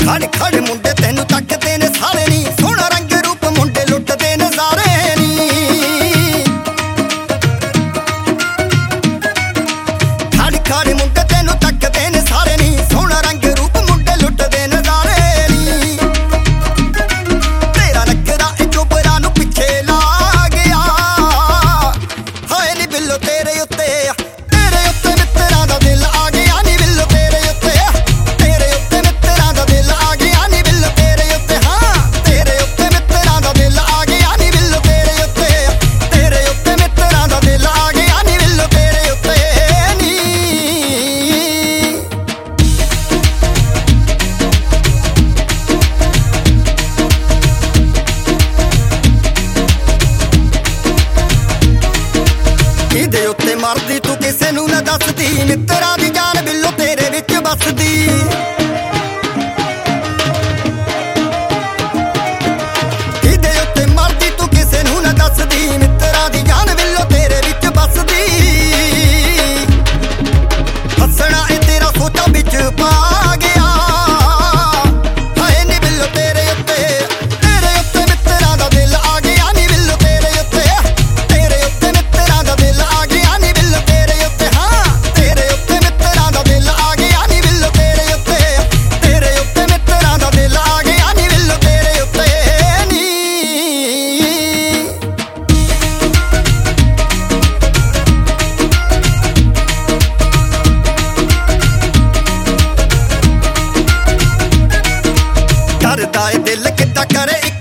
ਖੜ ਖੜ ਮੁੰਡੇ ਤੈਨੂੰ ਤੱਕਦੇ ਨੇ ਸਾਰੇ ਨੀ, ਸੋਹਣਾ ਰੰਗ ਰੂਪ ਮੁੰਡੇ ਲੁੱਟਦੇ ਨੇ ਸਾਰੇ ਨੀ। ਖੜ ਖੜ ਮੁੰਡੇ ਤੈਨੂੰ ਤੱਕਦੇ ਨੇ ਸਾਰੇ ਨੀ, ਸੋਹਣਾ ਰੰਗ ਰੂਪ ਮੁੰਡੇ ਲੁੱਟਦੇ ਨੇ ਸਾਰੇ ਨੀ। ਤੇਰਾ ਨਖਰਾ ਇਹ ਚੋਬਰਾਂ ਨੂੰ ਪਿੱਛੇ ਲਾ ਗਿਆ, ਹਾਏ ਨੀ ਬਿੱਲੋ ਤੇਰੇ ਉੱਤੇ ਮਿੱਤਰਾਂ ਦਾ ਦਿਲ ਆ ਗਿਆ ਨੀ ਬਿੱਲੋ ਤੇਰੇ ਉੱਤੇ ਮਿੱਤਰਾਂ ਦਾ ਦਿਲ ਆ ਗਿਆ ਨੀ ਬਿੱਲੋ ਤੇਰੇ ਉੱਤੇ। ਹਾਂ ਤੇਰੇ ਉੱਤੇ ਮਿੱਤਰਾਂ ਦਾ ਦਿਲ ਆ ਗਿਆ ਨੀ ਬਿੱਲੋ ਤੇਰੇ ਉੱਤੇ ਮਿੱਤਰਾਂ ਦਾ ਦਿਲ ਆ ਗਿਆ ਨੀ ਬਿੱਲੋ ਤੇਰੇ ਉੱਤੇ ਨੀ। ਇਹਦੇ ਉੱਤੇ ਮਰਦੀ ਤੂੰ ਕਿਸੇ ਨੂੰ ਨਾ ਦੱਸਦੀ, ਮਿੱਤਰਾਂ ਦੀ ਜਾਨ ਬਿੱਲੋ ਤੇਰੇ ਵਿੱਚ ਵੱਸਦੀ। ਇਹਦੇ ਉੱਤੇ ਮਰਦੀ ਤੂੰ ਕਿਸੇ ਨੂੰ ਨਾ ਦੱਸਦੀ, ਮਿੱਤਰਾਂ ਦੀ ਜਾਨ ਬਿੱਲੋ ਤੇਰੇ ਵਿੱਚ ਵੱਸਦੀ। ਹੱਸਣਾ ਇਹ ਤੇਰਾ ਸੋਚਾਂ ਵਿੱਚ ਪਾ ਗਿਆ, ਹਾਏ ਨੀ ਬਿੱਲੋ ਤੇਰੇ ਉੱਤੇ ਮਿੱਤਰਾਂ ਦਾ ਦਿਲ ਆ ਗਿਆ ਨੀ ਬਿੱਲੋ ਤੇਰੇ ਉੱਤੇ ਮਿੱਤਰਾਂ ਦਾ ਦਿਲ ਆ ਗਿਆ ਨੀ ਬਿੱਲੋ ਤੇਰੇ ਉੱਤੇ। ਹਾਂ ਤੇਰੇ ਉੱਤੇ ਮਿੱਤਰਾਂ ਦਾ ਦਿਲ ਆ ਗਿਆ ਨੀ ਬਿੱਲੋ ਤੇਰੇ ਉੱਤੇ ਮਿੱਤਰਾਂ ਦਾ ਦਿਲ ਆ ਗਿਆ ਨੀ ਬਿੱਲੋ ਤੇਰੇ ਉੱਤੇ ਨੀ। ਕਰਦਾ ਏ ਦਿਲ ਕਿੱਦਾਂ ਕਰੇ